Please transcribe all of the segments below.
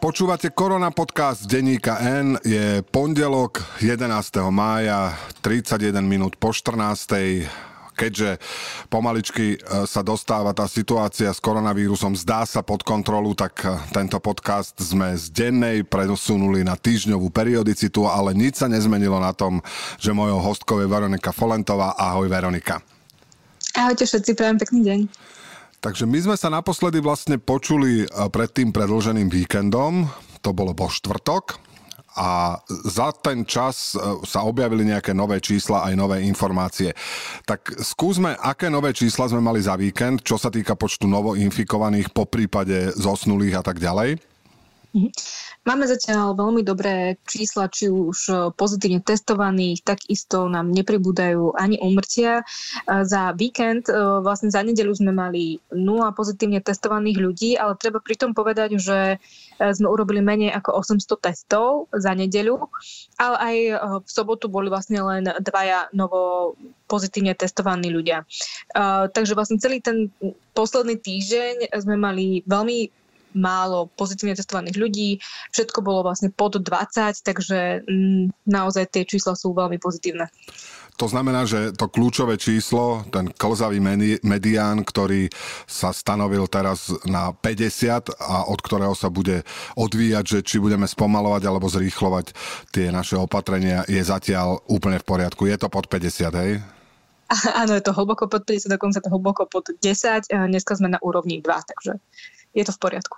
Počúvate Korona podcast denníka N, je pondelok 11. mája, 31 minút po 14. Keďže pomaličky sa dostáva tá situácia s koronavírusom, zdá sa pod kontrolu, tak tento podcast sme z dennej presunuli na týždňovú periodicitu, ale nič sa nezmenilo na tom, že mojou hostkou je Veronika Folentová. Ahoj Veronika. Ahojte všetci, prajem pekný deň. Takže my sme sa naposledy vlastne počuli pred tým predĺženým víkendom, to bolo vo štvrtok, a za ten čas sa objavili nejaké nové čísla, aj nové informácie. Tak skúsme, aké nové čísla sme mali za víkend, čo sa týka počtu novoinfikovaných, po prípade zosnulých a tak ďalej? Máme zatiaľ veľmi dobré čísla, či už pozitívne testovaných, takisto nám nepribúdajú ani úmrtia. Za víkend, vlastne za nedeľu sme mali 0 pozitívne testovaných ľudí, ale treba pritom povedať, že sme urobili menej ako 800 testov za nedeľu, ale aj v sobotu boli vlastne len 2 novo pozitívne testovaní ľudia. Takže vlastne celý ten posledný týždeň sme mali veľmi málo pozitívne testovaných ľudí, všetko bolo vlastne pod 20, takže naozaj tie čísla sú veľmi pozitívne. To znamená, že to kľúčové číslo, ten klzavý medián, ktorý sa stanovil teraz na 50 a od ktorého sa bude odvíjať, že či budeme spomalovať alebo zrýchlovať tie naše opatrenia, je zatiaľ úplne v poriadku. Je to pod 50, hej? Áno, je to hlboko pod 50, dokonca to hlboko pod 10. Dneska sme na úrovni 2, takže je to v poriadku.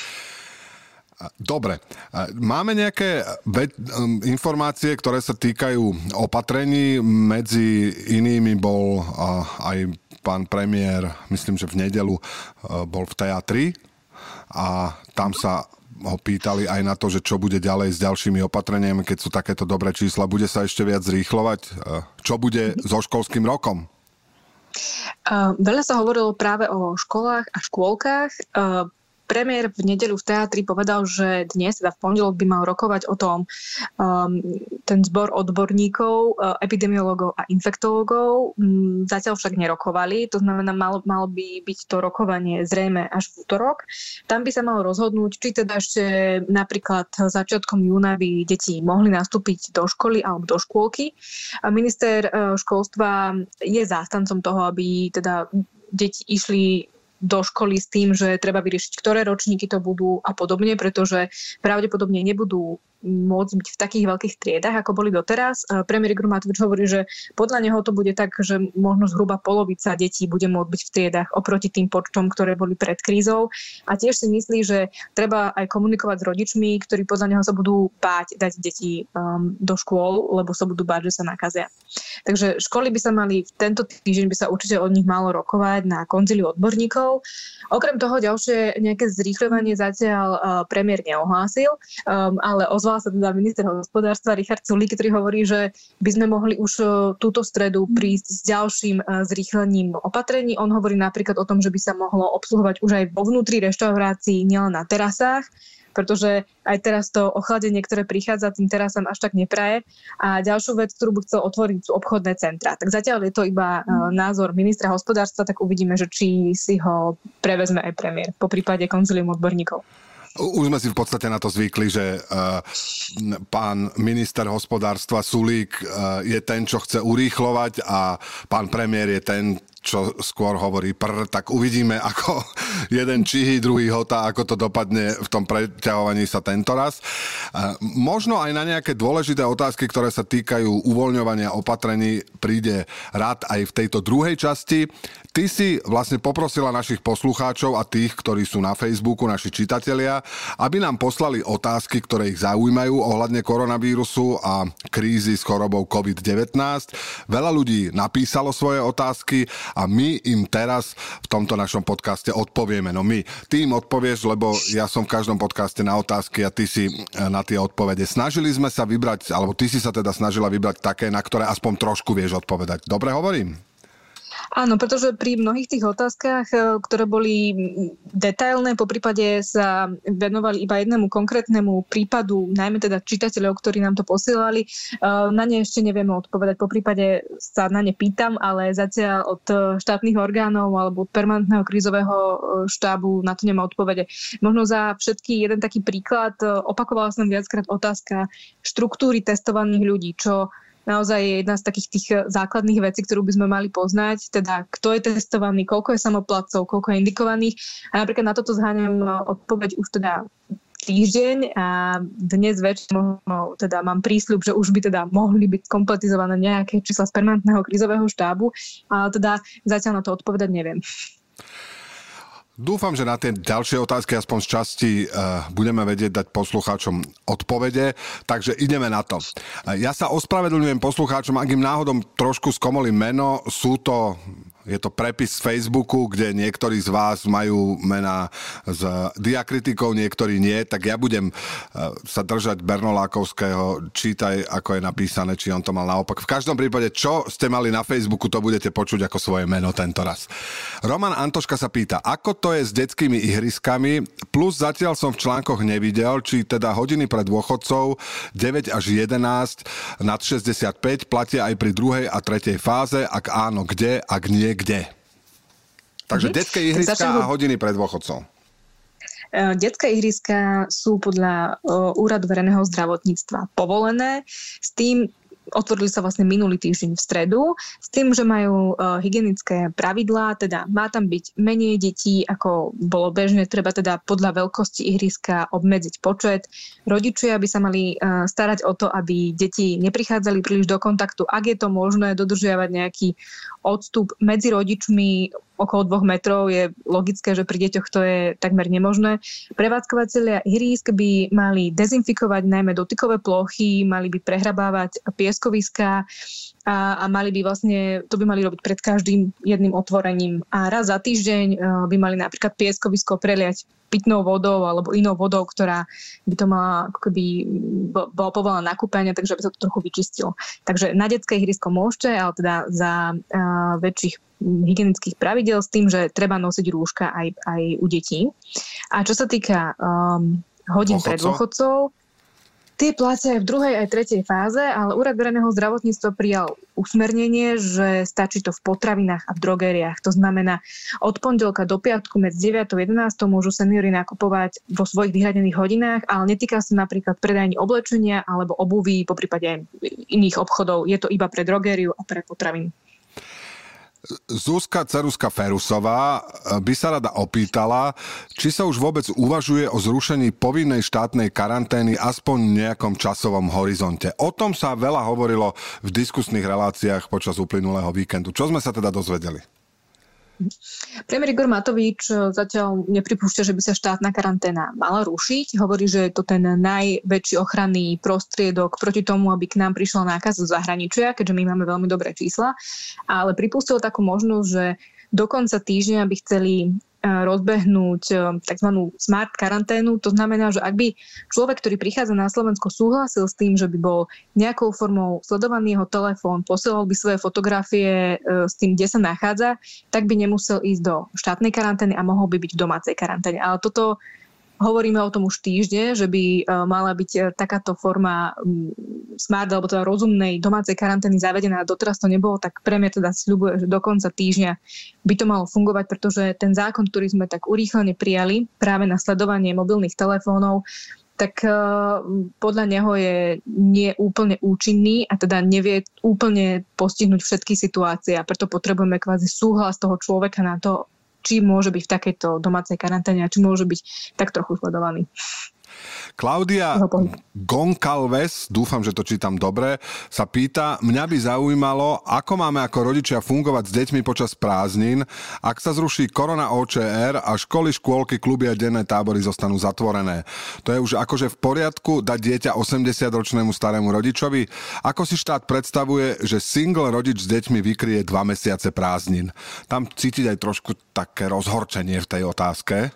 Dobre. Máme nejaké informácie, ktoré sa týkajú opatrení. Medzi inými bol aj pán premiér, myslím, že v nedeľu bol v teatri a tam sa ho pýtali aj na to, že čo bude ďalej s ďalšími opatreniami, keď sú takéto dobré čísla. Bude sa ešte viac zrýchlovať? Čo bude so školským rokom? Veľa sa hovorilo práve o školách a škôlkach. Premiér v nedeľu v teatri povedal, že dnes, teda v pondelok, by mal rokovať o tom ten zbor odborníkov, epidemiológov a infektológov. Zatiaľ však nerokovali, to znamená, malo by byť to rokovanie zrejme až v útorok. Tam by sa malo rozhodnúť, či teda ešte napríklad začiatkom júna by deti mohli nastúpiť do školy alebo do škôlky. Minister školstva je zástancom toho, aby teda deti išli do školy s tým, že treba vyriešiť, ktoré ročníky to budú a podobne, pretože pravdepodobne nebudú môcť byť v takých veľkých triedách, ako boli doteraz. Premiér Igor Matovič hovorí, že podľa neho to bude tak, že možno zhruba polovica detí bude môcť byť v triedách oproti tým počtom, ktoré boli pred krízou. A tiež si myslí, že treba aj komunikovať s rodičmi, ktorí podľa neho sa budú báť dať deti do škôl, lebo sa budú báť, že sa nakazia. Takže školy by sa mali, tento týždeň by sa určite od nich malo rokovať na konzíliu odborníkov. Okrem toho ďalšie nejaké zrýchľovanie zatiaľ premiér neohlásil, ale ozval sa teda minister hospodárstva Richard Sulík, ktorý hovorí, že by sme mohli už túto stredu prísť s ďalším zrýchlením opatrení. On hovorí napríklad o tom, že by sa mohlo obsluhovať už aj vo vnútri reštaurácií, nielen na terasách, pretože aj teraz to ochladenie, ktoré prichádza, tým terasám až tak nepraje. A ďalšiu vec, ktorú by chcel otvoriť, sú obchodné centrá. Tak zatiaľ je to iba názor ministra hospodárstva, tak uvidíme, že či si ho prevezme aj premiér, po prípade konzílium odborníkov. Už sme si v podstate na to zvykli, že pán minister hospodárstva Sulík je ten, čo chce urýchlovať a pán premiér je ten, čo skôr hovorí tak uvidíme, ako jeden čihý, druhý hota, ako to dopadne v tom preťahovaní sa tento raz. Možno aj na nejaké dôležité otázky, ktoré sa týkajú uvoľňovania opatrení, príde rád aj v tejto druhej časti. Ty si vlastne poprosila našich poslucháčov a tých, ktorí sú na Facebooku, naši čitatelia, aby nám poslali otázky, ktoré ich zaujímajú ohľadne koronavírusu a krízy s chorobou COVID-19. Veľa ľudí napísalo svoje otázky a my im teraz v tomto našom podcaste odpovieme. No ty im odpovieš, lebo ja som v každom podcaste na otázky a ty si na tie odpovede. Snažili sme sa vybrať, alebo ty si sa teda snažila vybrať také, na ktoré aspoň trošku vieš odpovedať. Dobre hovorím? Áno, pretože pri mnohých tých otázkach, ktoré boli detailné, poprípade sa venovali iba jednému konkrétnemu prípadu, najmä teda čitateľov, ktorí nám to posielali, na ne ešte nevieme odpovedať. Poprípade sa na ne pýtam, ale zatiaľ od štátnych orgánov alebo od permanentného krízového štábu na to nemá odpovede. Možno za všetky jeden taký príklad, opakovala som viackrát otázka štruktúry testovaných ľudí, čo naozaj je jedna z takých tých základných vecí, ktorú by sme mali poznať, teda kto je testovaný, koľko je samoplatcov, koľko je indikovaných. A napríklad na toto zháňam odpoveď už teda týždeň a dnes večer teda mám prísľub, že už by teda mohli byť kompletizované nejaké čísla z permanentného krízového štábu, ale teda zatiaľ na to odpovedať neviem. Dúfam, že na tie ďalšie otázky aspoň z časti budeme vedieť dať poslucháčom odpovede, takže ideme na to. Ja sa ospravedlňujem poslucháčom, ak im náhodou trošku skomolím meno, je to prepis z Facebooku, kde niektorí z vás majú mená s diakritikou, niektorí nie, tak ja budem sa držať Bernolákovského, čítaj, ako je napísané, či on to mal naopak. V každom prípade, čo ste mali na Facebooku, to budete počuť ako svoje meno tento raz. Roman Antoška sa pýta, ako to je s detskými ihriskami, plus zatiaľ som v článkoch nevidel, či teda hodiny pre dôchodcov 9 až 11 nad 65 platia aj pri druhej a tretej fáze, ak áno, kde, ak nie, kde. Takže detské ihriska a hodiny pre dôchodcov. Detské ihriska sú podľa Úradu verejného zdravotníctva povolené. S tým otvorili sa vlastne minulý týždeň v stredu, s tým, že majú hygienické pravidlá, teda má tam byť menej detí, ako bolo bežné, treba teda podľa veľkosti ihriska obmedziť počet. Rodičia by sa mali starať o to, aby deti neprichádzali príliš do kontaktu. Ak je to možné, dodržiavať nejaký odstup medzi rodičmi okolo 2 metrov, je logické, že pri deťoch to je takmer nemožné. Prevádzkovateľia ihrísk by mali dezinfikovať najmä dotykové plochy, mali by prehrabávať pieskoviská a mali by vlastne, to by mali robiť pred každým jedným otvorením. A raz za týždeň by mali napríklad pieskovisko preliať pitnou vodou alebo inou vodou, ktorá by to mala ako keby bola povolená na kúpenie, takže by sa to trochu vyčistilo. Takže na detské ihrisko môžete, ale teda za väčších hygienických pravidel s tým, že treba nosiť rúška aj u detí. A čo sa týka hodín pre dôchodcov, tie platia aj v druhej aj tretej fáze, ale Úrad verejného zdravotníctva prijal usmernenie, že stačí to v potravinách a v drogériách. To znamená, od pondelka do piatku medzi 9 a 11 môžu seniori nakupovať vo svojich vyhradených hodinách, ale netýka sa napríklad predajní oblečenia alebo obuví, poprípade iných obchodov. Je to iba pre drogériu a pre potraviny. Zuzka Ceruska Ferusová by sa rada opýtala, či sa už vôbec uvažuje o zrušení povinnej štátnej karantény aspoň v nejakom časovom horizonte. O tom sa veľa hovorilo v diskusných reláciách počas uplynulého víkendu. Čo sme sa teda dozvedeli? Premiér Igor Matovič zatiaľ nepripúšťa, že by sa štátna karanténa mala rušiť. Hovorí, že je to ten najväčší ochranný prostriedok proti tomu, aby k nám prišla nákaz zo zahraničia, keďže my máme veľmi dobré čísla. Ale pripustil takú možnosť, že do konca týždňa by chceli rozbehnúť tzv. Smart karanténu. To znamená, že ak by človek, ktorý prichádza na Slovensko, súhlasil s tým, že by bol nejakou formou sledovaný jeho telefón, posielal by svoje fotografie s tým, kde sa nachádza, tak by nemusel ísť do štátnej karantény a mohol by byť v domácej karanténe. Ale toto hovoríme o tom už týždne, že by mala byť takáto forma smart alebo teda rozumnej domácej karantény zavedená. Doteraz to nebolo, tak premiér teda sľubuje, že do konca týždňa by to malo fungovať, pretože ten zákon, ktorý sme tak urýchlene prijali práve na sledovanie mobilných telefónov, tak podľa neho je nie úplne účinný a teda nevie úplne postihnúť všetky situácie a preto potrebujeme kvázi súhlas toho človeka na to, či môže byť v takejto domácej karanténe a či môže byť tak trochu sledovaný. Klaudia Goncalves, dúfam, že to čítam dobre, sa pýta, mňa by zaujímalo, ako máme ako rodičia fungovať s deťmi počas prázdnin, ak sa zruší korona OČR a školy, škôlky, kluby a denné tábory zostanú zatvorené. To je už akože v poriadku dať dieťa 80-ročnému starému rodičovi? Ako si štát predstavuje, že single rodič s deťmi vykryje 2 mesiace prázdnin? Tam cítiť aj trošku také rozhorčenie v tej otázke.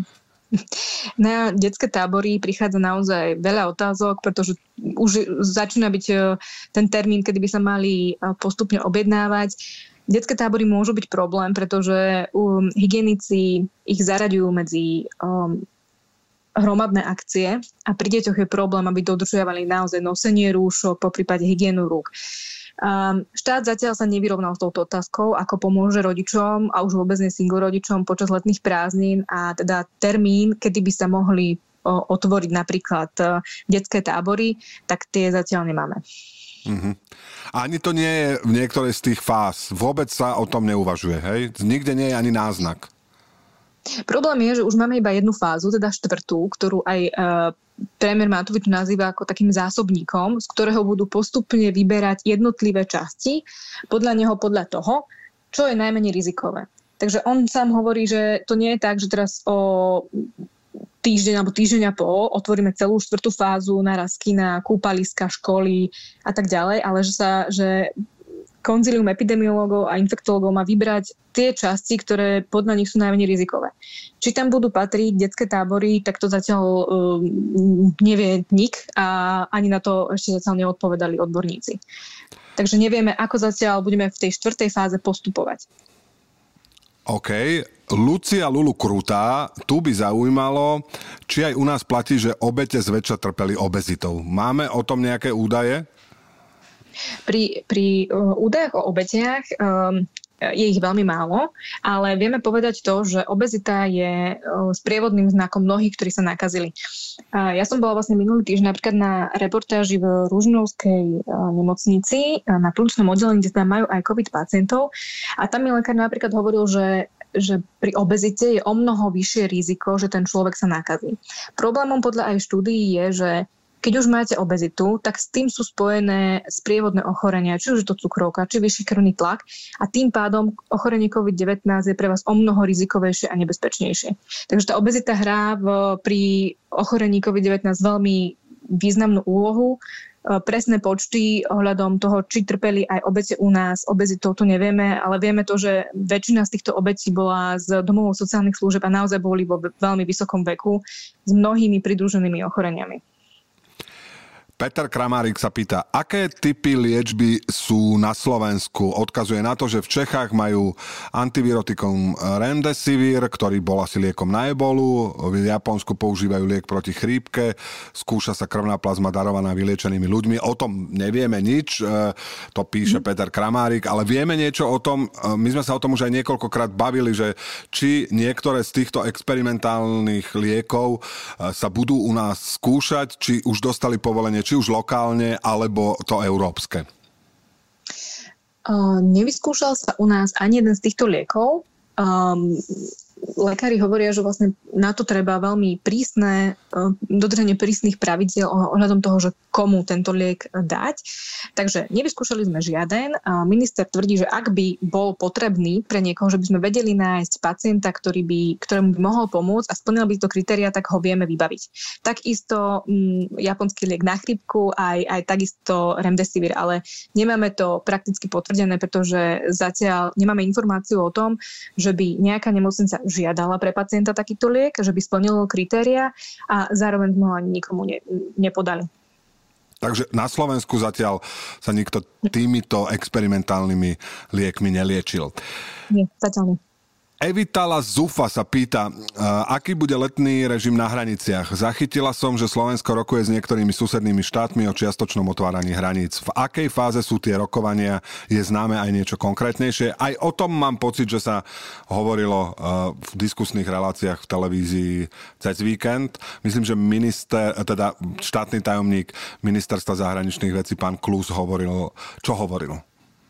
Na detské tábory prichádza naozaj veľa otázok, pretože už začína byť ten termín, kedy by sa mali postupne objednávať. Detské tábory môžu byť problém, pretože hygienici ich zaraďujú medzi hromadné akcie a pri deťoch je problém, aby dodržiavali naozaj nosenie rúšok, poprípade hygienu rúk. Štát zatiaľ sa nevyrovnal s touto otázkou, ako pomôže rodičom a už vôbec nie single rodičom počas letných prázdnin a teda termín, kedy by sa mohli otvoriť napríklad detské tábory, tak tie zatiaľ nemáme. Mm-hmm. Ani to nie je v niektorej z tých fáz. Vôbec sa o tom neuvažuje, hej? Nikde nie je ani náznak. Problém je, že už máme iba jednu fázu, teda 4., ktorú aj premiér Matovič nazýva ako takým zásobníkom, z ktorého budú postupne vyberať jednotlivé časti, podľa toho, čo je najmenej rizikové. Takže on sám hovorí, že to nie je tak, že teraz o týždeň alebo týždeň a pol otvoríme celú 4. fázu, naraz kina, kúpaliska, školy a tak ďalej, ale že konzílium epidemiológov a infektológov má vybrať tie časti, ktoré podľa nich sú najmenej rizikové. Či tam budú patriť detské tábory, tak to zatiaľ nevie nik a ani na to ešte zatiaľ neodpovedali odborníci. Takže nevieme, ako zatiaľ budeme v tej 4. fáze postupovať. OK. Lucia Lulu Krutá, tu by zaujímalo, či aj u nás platí, že obete zväčša trpeli obezitou. Máme o tom nejaké údaje? Pri údajoch o obetiach je ich veľmi málo, ale vieme povedať to, že obezita je sprievodným znakom mnohých, ktorí sa nakazili. Ja som bola vlastne minulý týždeň napríklad na reportáži v Ružnovskej nemocnici na plúčnom oddelení, kde tam majú aj COVID pacientov a tam mi lekár napríklad hovoril, že pri obezite je o mnoho vyššie riziko, že ten človek sa nakazí. Problémom podľa aj štúdií je, že keď už máte obezitu, tak s tým sú spojené sprievodné ochorenia, či už je to cukrovka, či vyšší krvný tlak a tým pádom ochorenie COVID-19 je pre vás o mnoho rizikovejšie a nebezpečnejšie. Takže tá obezita hrá pri ochorení COVID-19 veľmi významnú úlohu. Presné počty ohľadom toho, či trpeli aj obete u nás, obezitou to nevieme, ale vieme to, že väčšina z týchto obetí bola z domovov sociálnych služieb a naozaj boli vo veľmi vysokom veku s mnohými pridruženými ochoreniami. Peter Kramárik sa pýta, aké typy liečby sú na Slovensku? Odkazuje na to, že v Čechách majú antivirotikum Remdesivir, ktorý bol asi liekom na ebolu, v Japonsku používajú liek proti chrípke, skúša sa krvná plazma darovaná vyliečenými ľuďmi. O tom nevieme nič, to píše Peter Kramárik, ale vieme niečo o tom, my sme sa o tom už aj niekoľkokrát bavili, že či niektoré z týchto experimentálnych liekov sa budú u nás skúšať, či už dostali povolenie, či už lokálne, alebo to európske? Nevyskúšal sa u nás ani jeden z týchto liekov. Lekári hovoria, že vlastne na to treba veľmi prísne, dodržanie prísnych pravidiel ohľadom toho, že komu tento liek dať. Takže nevyskúšali sme žiaden. Minister tvrdí, že ak by bol potrebný pre niekoho, že by sme vedeli nájsť pacienta, ktorému by mohol pomôcť a splnil by to kritéria, tak ho vieme vybaviť. Takisto japonský liek na chrípku, aj takisto Remdesivir, ale nemáme to prakticky potvrdené, pretože zatiaľ nemáme informáciu o tom, že by nejaká nemocnica žiadala pre pacienta takýto liek, že by splnilo kritéria a zároveň sme ho ani nikomu nepodali. Takže na Slovensku zatiaľ sa nikto týmito experimentálnymi liekmi neliečil. Nie, zatiaľ nie. Evitala Zufa sa pýta, aký bude letný režim na hraniciach. Zachytila som, že Slovensko rokuje s niektorými susednými štátmi o čiastočnom otváraní hraníc. V akej fáze sú tie rokovania? Je známe aj niečo konkrétnejšie? Aj o tom mám pocit, že sa hovorilo v diskusných reláciách v televízii cez víkend. Myslím, že štátny tajomník ministerstva zahraničných vecí pán Klus hovoril. Čo hovoril?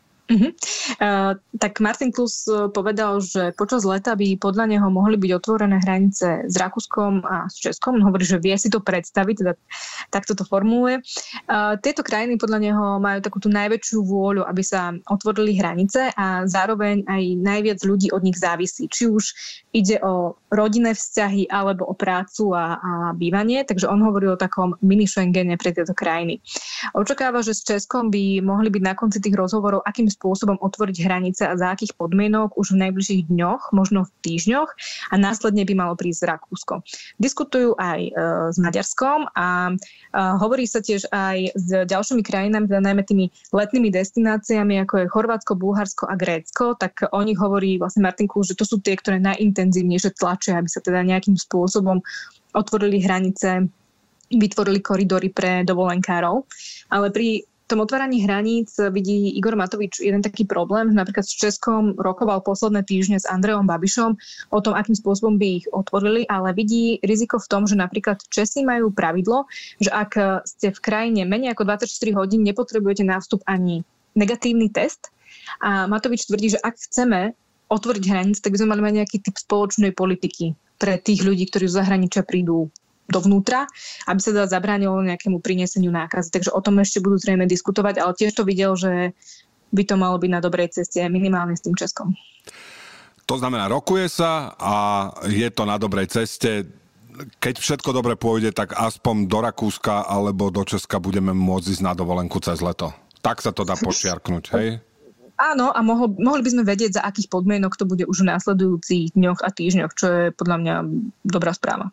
Tak Martin Klus povedal, že počas leta by podľa neho mohli byť otvorené hranice s Rakúskom a s Českom. On hovorí, že vie si to predstaviť, teda takto to formuluje. Tieto krajiny podľa neho majú takú tú najväčšiu vôľu, aby sa otvorili hranice a zároveň aj najviac ľudí od nich závisí. Či už ide o rodinné vzťahy alebo o prácu a bývanie, takže on hovoril o takom mini Schengene pre tieto krajiny. Očakáva, že s Českom by mohli byť na konci tých rozhovorov, akým spôsobom otvoriť hranice a za akých podmienok už v najbližších dňoch, možno v týždňoch a následne by malo prísť Rakúsko. Diskutujú aj s Maďarskom a hovorí sa tiež aj s ďalšími krajinami, teda najmä tými letnými destináciami, ako je Chorvátsko, Bulharsko a Grécko, tak o nich hovorí vlastne Martin Kús, že to sú tie, ktoré najintenzívnejšie tlačia, aby sa teda nejakým spôsobom otvorili hranice, vytvorili koridory pre dovolenkárov. Ale pri tom otváraní hraníc vidí Igor Matovič jeden taký problém. Napríklad s Českom rokoval posledné týždne s Andrejom Babišom o tom, akým spôsobom by ich otvorili, ale vidí riziko v tom, že napríklad Česi majú pravidlo, že ak ste v krajine menej ako 24 hodín, nepotrebujete na vstup ani negatívny test. A Matovič tvrdí, že ak chceme otvoriť hranice, tak by sme mali mať nejaký typ spoločnej politiky pre tých ľudí, ktorí z zahraničia prídu dovnútra, aby sa teda zabránilo nejakému prineseniu nákazy. Takže o tom ešte budú zrejme diskutovať, ale tiež to videl, že by to malo byť na dobrej ceste, minimálne s tým Českom. To znamená, rokuje sa a je to na dobrej ceste. Keď všetko dobre pôjde, tak aspoň do Rakúska alebo do Česka budeme môcť ísť na dovolenku cez leto. Tak sa to dá počiarknúť, hej? Áno, a mohli by sme vedieť, za akých podmienok to bude už v následujúcich dňoch a týždňoch, čo je podľa mňa dobrá správa.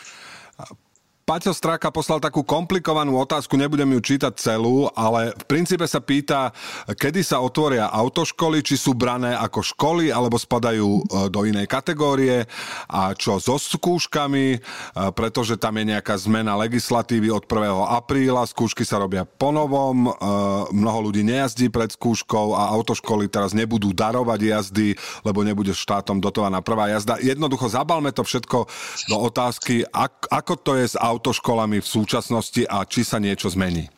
Paťo Straka poslal takú komplikovanú otázku, nebudem ju čítať celú, ale v princípe sa pýta, kedy sa otvoria autoškoly, či sú brané ako školy, alebo spadajú do inej kategórie a čo so skúškami, pretože tam je nejaká zmena legislatívy od 1. apríla, skúšky sa robia po novom, mnoho ľudí nejazdí pred skúškou a autoškoly teraz nebudú darovať jazdy, lebo nebude štátom dotovaná prvá jazda. Jednoducho zabalme to všetko do otázky, ako to je s autoškolami v súčasnosti a či sa niečo zmení.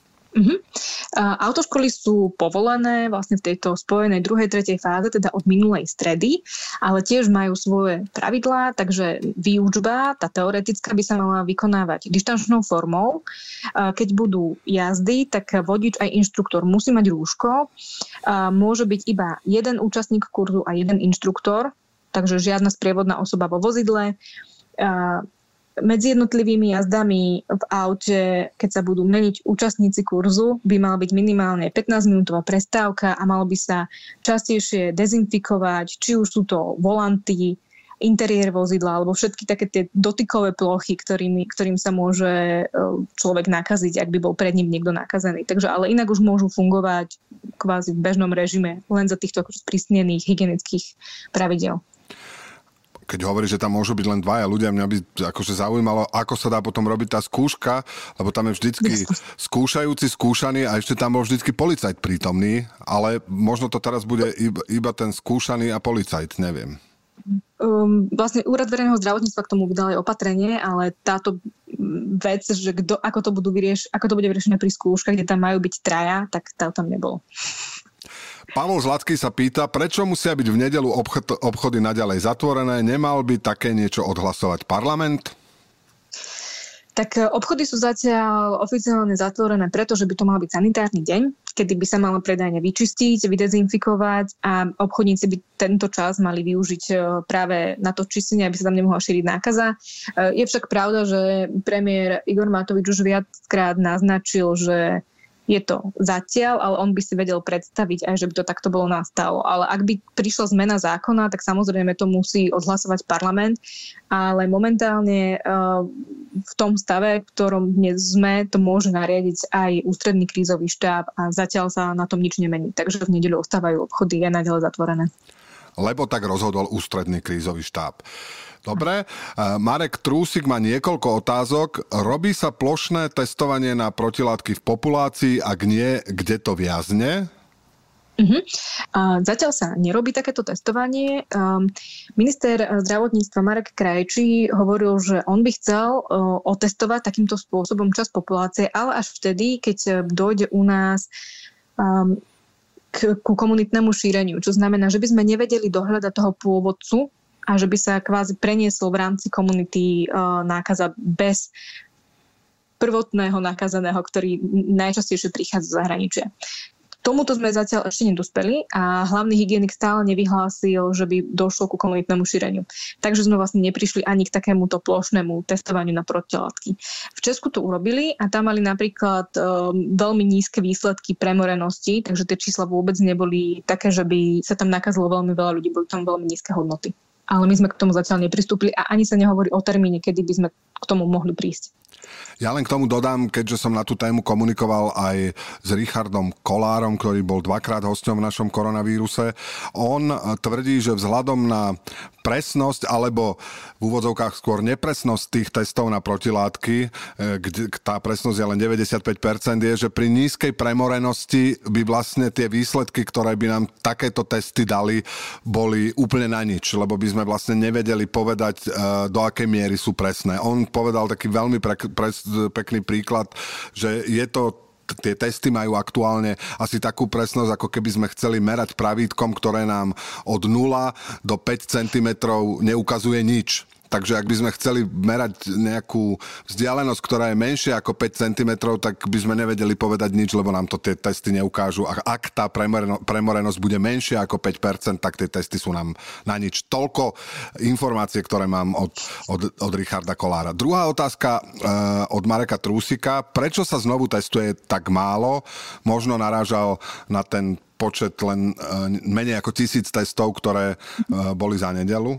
Autoškoly sú povolené vlastne v tejto spojenej 2., 3. fáze, teda od minulej stredy, ale tiež majú svoje pravidlá, takže výučba, tá teoretická, by sa mala vykonávať dištančnou formou. Keď budú jazdy, tak vodič aj inštruktor musí mať rúško. Môže byť iba jeden účastník kurzu a jeden inštruktor, takže žiadna sprievodná osoba vo vozidle. Medzi jednotlivými jazdami v aute, keď sa budú meniť účastníci kurzu, by mala byť minimálne 15-minútová prestávka a malo by sa častejšie dezinfikovať, či už sú to volanty, interiér vozidla alebo všetky také tie dotykové plochy, ktorým sa môže človek nakaziť, ak by bol pred ním niekto nakazený. Takže ale inak už môžu fungovať kvázi v bežnom režime len za týchto sprísnených hygienických pravidiel. Keď hovorí, že tam môžu byť len dvaja ľudia, mňa by akože zaujímalo, ako sa dá potom robiť tá skúška, lebo tam je vždycky skúšajúci, skúšaný a ešte tam bol vždycky policajt prítomný, ale možno to teraz bude iba ten skúšaný a policajt, neviem. Vlastne Úrad verejného zdravotníctva k tomu vydal aj opatrenie, ale táto vec, že ako to bude vyriešené pri skúškach, kde tam majú byť traja, tak to tam nebolo. Pavol Zlatský sa pýta, prečo musia byť v nedeľu obchody naďalej zatvorené? Nemal by také niečo odhlasovať parlament? Tak obchody sú zatiaľ oficiálne zatvorené, pretože by to mal byť sanitárny deň, kedy by sa mala predajne vyčistiť, vydezinfikovať a obchodníci by tento čas mali využiť práve na to čistenie, aby sa tam nemohla šíriť nákaza. Je však pravda, že premiér Igor Matovič už viackrát naznačil, že je to zatiaľ, ale on by si vedel predstaviť aj, že by to takto bolo nastalo. Ale ak by prišla zmena zákona, tak samozrejme to musí odhlasovať parlament, ale momentálne v tom stave, v ktorom dnes sme, to môže nariadiť aj ústredný krízový štáb a zatiaľ sa na tom nič nemení. Takže v nedeľu ostávajú obchody aj naďalej zatvorené. Lebo tak rozhodol ústredný krízový štáb. Dobre, Marek Trúsik má niekoľko otázok. Robí sa plošné testovanie na protilátky v populácii? Ak nie, kde to viazne? Zatiaľ sa nerobí takéto testovanie. Minister zdravotníctva Marek Krajčí hovoril, že on by chcel otestovať takýmto spôsobom časť populácie, ale až vtedy, keď dojde u nás ku komunitnému šíreniu. Čo znamená, že by sme nevedeli dohľadať toho pôvodcu a že by sa kvázi preniesol v rámci komunity nákaza bez prvotného nakazaného, ktorý najčastejšie prichádza z zahraničia. Tomuto sme zatiaľ ešte nedospeli a hlavný hygienik stále nevyhlásil, že by došlo ku komunitnému šíreniu. Takže sme vlastne neprišli ani k takémuto plošnému testovaniu na protilátky. V Česku to urobili a tam mali napríklad veľmi nízke výsledky premorenosti, takže tie čísla vôbec neboli také, že by sa tam nakazilo veľmi veľa ľudí, boli tam veľmi nízke hodnoty. Ale my sme k tomu zatiaľ nepristúpili a ani sa nehovorí o termíne, kedy by sme k tomu mohli prísť. Ja len k tomu dodám, keďže som na tú tému komunikoval aj s Richardom Kolárom, ktorý bol 2-krát hosťom v našom koronavíruse. On tvrdí, že vzhľadom na presnosť alebo v úvodzovkách skôr nepresnosť tých testov na protilátky, kde tá presnosť je len 95%, je, že pri nízkej premorenosti by vlastne tie výsledky, ktoré by nám takéto testy dali, boli úplne na nič, lebo by sme vlastne nevedeli povedať, do akej miery sú presné. On povedal taký veľmi pekný príklad, že je to tie testy majú aktuálne asi takú presnosť, ako keby sme chceli merať pravítkom, ktoré nám od 0 do 5 cm neukazuje nič. Takže ak by sme chceli merať nejakú vzdialenosť, ktorá je menšia ako 5 cm, tak by sme nevedeli povedať nič, lebo nám to tie testy neukážu. A ak tá premorenosť bude menšia ako 5%, tak tie testy sú nám na nič. Toľko informácie, ktoré mám od Richarda Kolára. Druhá otázka od Mareka Trúsika. Prečo sa znovu testuje tak málo? Možno narážal na ten počet len menej ako 1000 testov, ktoré boli za nedeľu.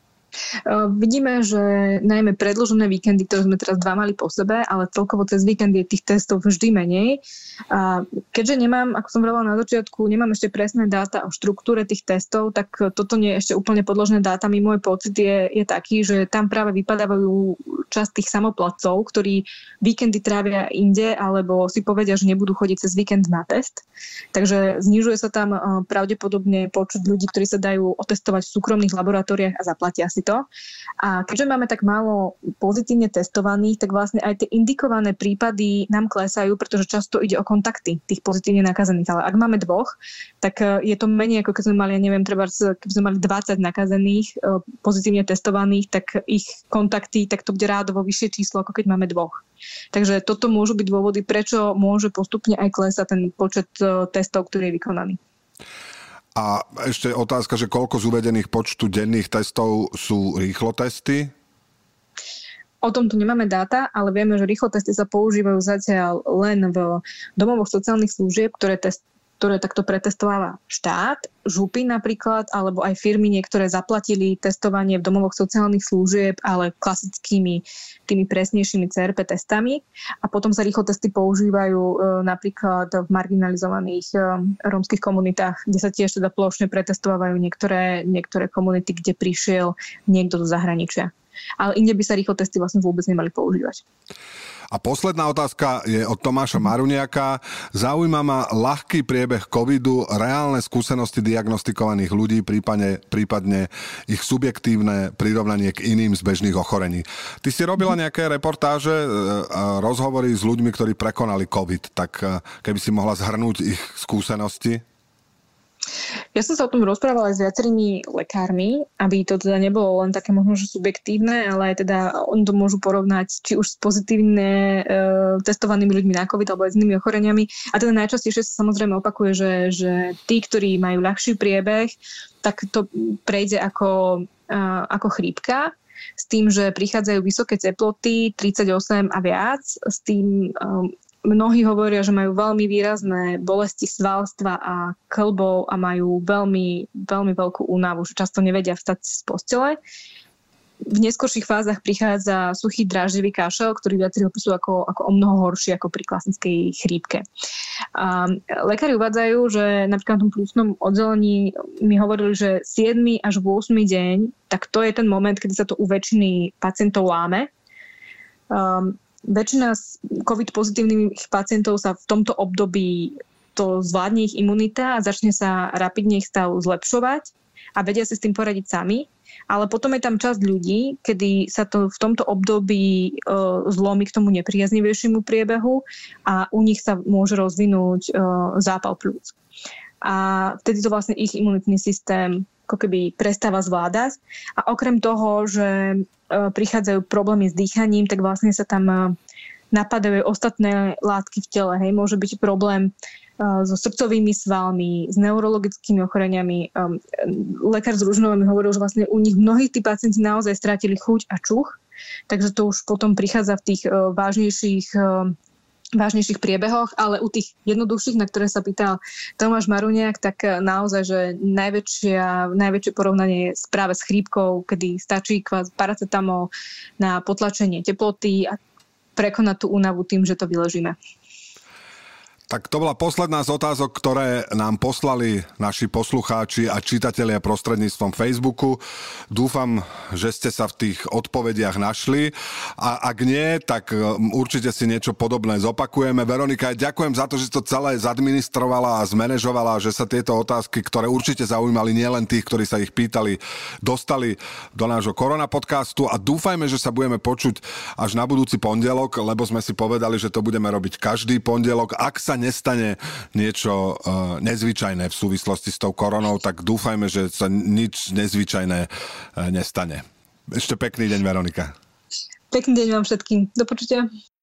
Vidíme, že najmä predĺžené víkendy, ktoré sme teraz 2 mali po sebe, ale celkovo cez víkend je tých testov vždy menej. A keďže nemám, ako som hovorila na začiatku, nemám ešte presné dáta o štruktúre tých testov, tak toto nie je ešte úplne podložené dátami. Môj pocit je taký, že tam práve vypadávajú časť tých samoplatcov, ktorí víkendy trávia inde, alebo si povedia, že nebudú chodiť cez víkend na test. Takže znižuje sa tam pravdepodobne počet ľudí, ktorí sa dajú otestovať v súkromných laboratóriách a zaplatia si to. A keďže máme tak málo pozitívne testovaných, tak vlastne aj tie indikované prípady nám klesajú, pretože často ide o kontakty tých pozitívne nakazených. Ale ak máme 2, tak je to menej, ako keď sme mali, keby sme mali 20 nakazených pozitívne testovaných, tak ich kontakty, tak to bude rádovo vyššie číslo, ako keď máme 2. Takže toto môžu byť dôvody, prečo môže postupne aj klesať ten počet testov, ktorý je vykonaný. A ešte otázka, že koľko z uvedených počtu denných testov sú rýchlotesty? O tomto nemáme dáta, ale vieme, že rýchlotesty sa používajú zatiaľ len v domovoch sociálnych služieb, ktoré takto pretestováva štát, župy napríklad, alebo aj firmy niektoré zaplatili testovanie v domovoch sociálnych služieb, ale klasickými tými presnejšími CRP testami. A potom sa rýchlotesty používajú napríklad v marginalizovaných rómskych komunitách, kde sa tiež teda plošne pretestovávajú niektoré komunity, kde prišiel niekto do zahraničia. Ale inde by sa rýchlotesty vlastne vôbec nemali používať. A posledná otázka je od Tomáša Maruniaka. Zaujíma ma ľahký priebeh covidu, reálne skúsenosti diagnostikovaných ľudí, prípadne ich subjektívne prirovnanie k iným z bežných ochorení. Ty si robila nejaké reportáže, rozhovory s ľuďmi, ktorí prekonali covid, tak keby si mohla zhrnúť ich skúsenosti? Ja som sa o tom rozprávala aj s viacerými lekármi, aby to teda nebolo len také možno že subjektívne, ale aj teda oni to môžu porovnať či už s pozitívne testovanými ľuďmi na COVID alebo aj s inými ochoreniami. A teda najčastejšie sa samozrejme opakuje, že tí, ktorí majú ľahší priebeh, tak to prejde ako chrípka, s tým, že prichádzajú vysoké teploty, 38 a viac, s tým mnohí hovoria, že majú veľmi výrazné bolesti svalstva a kĺbov a majú veľmi, veľmi veľkú únavu, že často nevedia vstať z postele. V neskorších fázach prichádza suchý dráždivý kašel, ktorý viacerí opisujú ako o mnoho horší ako pri klasickej chrípke. Lekári uvádzajú, že napríklad na tom plúcnom oddelení mi hovorili, že 7. až 8. deň, tak to je ten moment, kedy sa to u väčšiny pacientov láme. Väčšina COVID pozitívnych pacientov sa v tomto období to zvládne ich imunita a začne sa rapidne ich stav zlepšovať a vedia si s tým poradiť sami. Ale potom je tam časť ľudí, kedy sa to v tomto období zlomí k tomu nepriaznivejšiemu priebehu a u nich sa môže rozvinúť zápal pľúc. A vtedy to vlastne ich imunitný systém ako keby prestáva zvládať. A okrem toho, že prichádzajú problémy s dýchaním, tak vlastne sa tam napadajú ostatné látky v tele. Hej. Môže byť problém so srdcovými svalmi, s neurologickými ochoreniami. Lekár z Ružinova mi hovoril, že vlastne u nich mnohí tí pacienti naozaj strátili chuť a čuch, takže to už potom prichádza v tých vážnejších priebehoch, ale u tých jednoduchších, na ktoré sa pýtal Tomáš Maruniak, tak naozaj, že najväčšie porovnanie je práve s chrípkou, kedy stačí paracetamol na potlačenie teploty a prekonať tú únavu tým, že to vyležíme. Tak to bola posledná z otázok, ktoré nám poslali naši poslucháči a čitatelia prostredníctvom Facebooku. Dúfam, že ste sa v tých odpovediach našli a ak nie, tak určite si niečo podobné zopakujeme. Veronika, ďakujem za to, že si to celé zadministrovala a zmanéžovala, že sa tieto otázky, ktoré určite zaujímali nielen tých, ktorí sa ich pýtali, dostali do nášho Korona podcastu a dúfajme, že sa budeme počuť až na budúci pondelok, lebo sme si povedali, že to budeme robiť každý pondelok. Ak sa nestane niečo nezvyčajné v súvislosti s tou koronou, tak dúfajme, že sa nič nezvyčajné nestane. Ešte pekný deň, Veronika. Pekný deň vám všetkým. Do počutia.